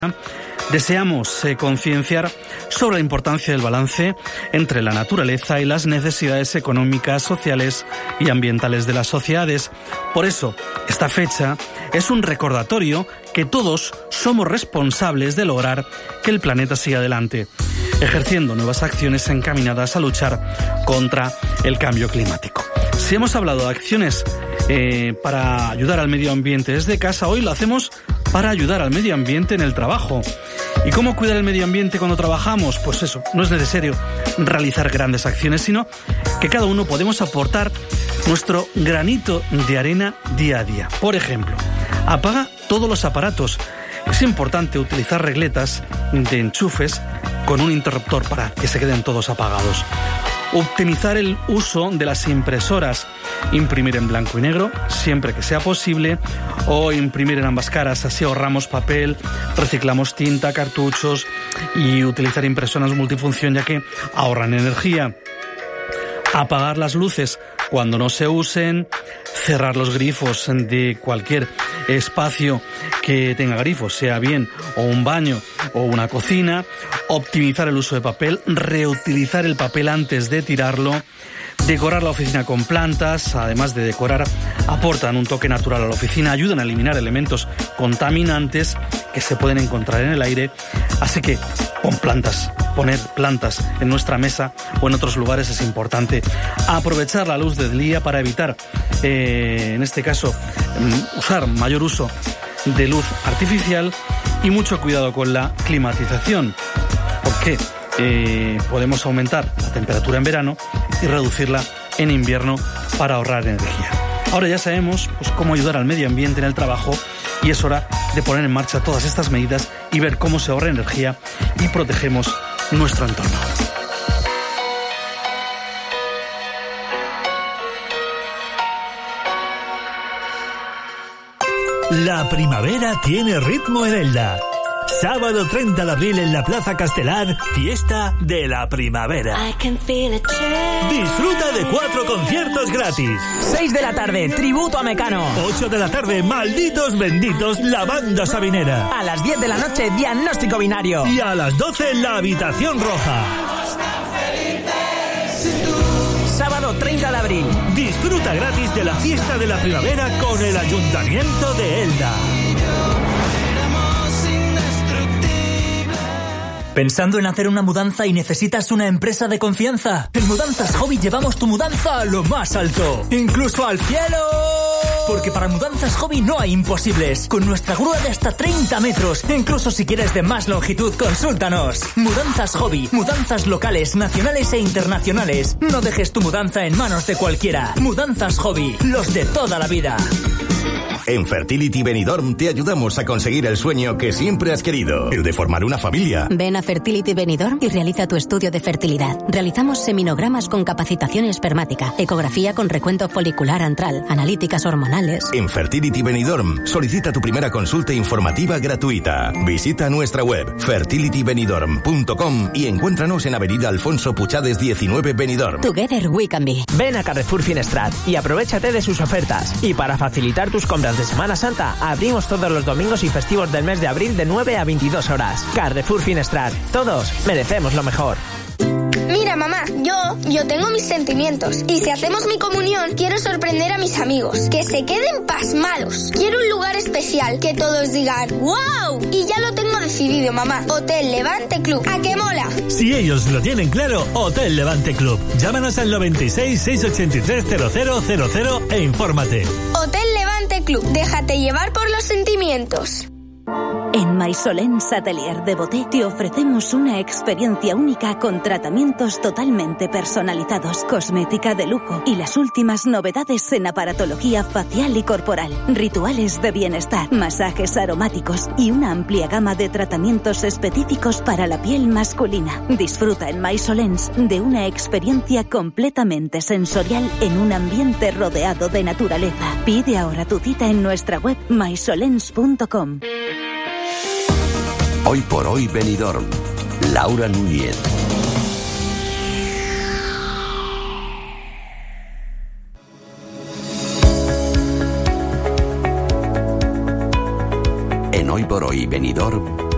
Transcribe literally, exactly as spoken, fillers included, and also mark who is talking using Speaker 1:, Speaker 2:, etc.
Speaker 1: Deseamos eh, concienciar sobre la importancia del balance entre la naturaleza y las necesidades económicas, sociales y ambientales de las sociedades. Por eso, esta fecha es un recordatorio que todos somos responsables de lograr que el planeta siga adelante, ejerciendo nuevas acciones encaminadas a luchar contra el cambio climático. Si hemos hablado de acciones eh, para ayudar al medio ambiente desde casa, hoy lo hacemos para ayudar al medio ambiente en el trabajo. ¿Y cómo cuidar el medio ambiente cuando trabajamos? Pues eso, no es necesario realizar grandes acciones, sino que cada uno podemos aportar nuestro granito de arena día a día. Por ejemplo, apaga todos los aparatos. Es importante utilizar regletas de enchufes con un interruptor para que se queden todos apagados. Optimizar el uso de las impresoras, imprimir en blanco y negro siempre que sea posible o imprimir en ambas caras, así ahorramos papel, reciclamos tinta, cartuchos y utilizar impresoras multifunción ya que ahorran energía. Apagar las luces cuando no se usen, cerrar los grifos de cualquier espacio que tenga grifos, sea bien o un baño o una cocina, optimizar el uso de papel, reutilizar el papel antes de tirarlo, decorar la oficina con plantas, además de decorar, aportan un toque natural a la oficina, ayudan a eliminar elementos contaminantes que se pueden encontrar en el aire, así que pon plantas, poner plantas en nuestra mesa o en otros lugares es importante. Aprovechar la luz del día para evitar, eh, en este caso, usar mayor uso de luz artificial y mucho cuidado con la climatización, porque eh, podemos aumentar la temperatura en verano y reducirla en invierno para ahorrar energía. Ahora ya sabemos pues, cómo ayudar al medio ambiente en el trabajo y es hora de poner en marcha todas estas medidas y ver cómo se ahorra energía y protegemos nuestro entorno.
Speaker 2: La primavera tiene ritmo en Elda. Sábado treinta de abril en la Plaza Castelar, fiesta de la primavera. Disfruta de cuatro conciertos gratis.
Speaker 3: seis de la tarde, tributo a Mecano.
Speaker 2: ocho de la tarde, malditos benditos, la banda sabinera.
Speaker 3: A las diez de la noche, diagnóstico binario.
Speaker 2: Y a las doce, la habitación roja.
Speaker 3: Sábado treinta de abril.
Speaker 2: Disfruta gratis de la fiesta de la primavera con el Ayuntamiento de Elda.
Speaker 4: ¿Pensando en hacer una mudanza y necesitas una empresa de confianza? En Mudanzas Hobby llevamos tu mudanza a lo más alto, incluso al cielo. Porque para Mudanzas Hobby no hay imposibles. Con nuestra grúa de hasta treinta metros, incluso si quieres de más longitud, consúltanos. Mudanzas Hobby, mudanzas locales, nacionales e internacionales. No dejes tu mudanza en manos de cualquiera. Mudanzas Hobby, los de toda la vida.
Speaker 5: En Fertility Benidorm te ayudamos a conseguir el sueño que siempre has querido, el de formar una familia.
Speaker 6: Ven a Fertility Benidorm y realiza tu estudio de fertilidad. Realizamos seminogramas con capacitación espermática, ecografía con recuento folicular antral, analíticas hormonales.
Speaker 5: En Fertility Benidorm solicita tu primera consulta informativa gratuita. Visita nuestra web fertility benidorm punto com y encuéntranos en Avenida Alfonso Puchades diecinueve Benidorm.
Speaker 6: Together we can be.
Speaker 3: Ven a Carrefour Finestrat y aprovechate de sus ofertas. Y para facilitar tus compras de Semana Santa, abrimos todos los domingos y festivos del mes de abril de nueve a veintidós horas. Carrefour Finestrat. Todos merecemos lo mejor.
Speaker 7: Mira, mamá, yo, yo tengo mis sentimientos. Y si hacemos mi comunión, quiero sorprender a mis amigos. Que se queden pasmados. Quiero un lugar especial, que todos digan ¡wow! Y ya lo tengo decidido, mamá. Hotel Levante Club. ¿A qué mola?
Speaker 2: Si ellos lo tienen claro, Hotel Levante Club. Llámanos al noventa y seis, seiscientos ochenta y tres, cero cero cero cero e infórmate.
Speaker 7: Hotel Levante Club. Déjate llevar por los sentimientos.
Speaker 8: En Maisolens Atelier de Boté te ofrecemos una experiencia única con tratamientos totalmente personalizados, cosmética de lujo y las últimas novedades en aparatología facial y corporal, rituales de bienestar, masajes aromáticos y una amplia gama de tratamientos específicos para la piel masculina. Disfruta en Maisolens de una experiencia completamente sensorial en un ambiente rodeado de naturaleza. Pide ahora tu cita en nuestra web maisolens punto com.
Speaker 9: Hoy por hoy Benidorm. Laura Núñez. En Hoy por hoy Benidorm,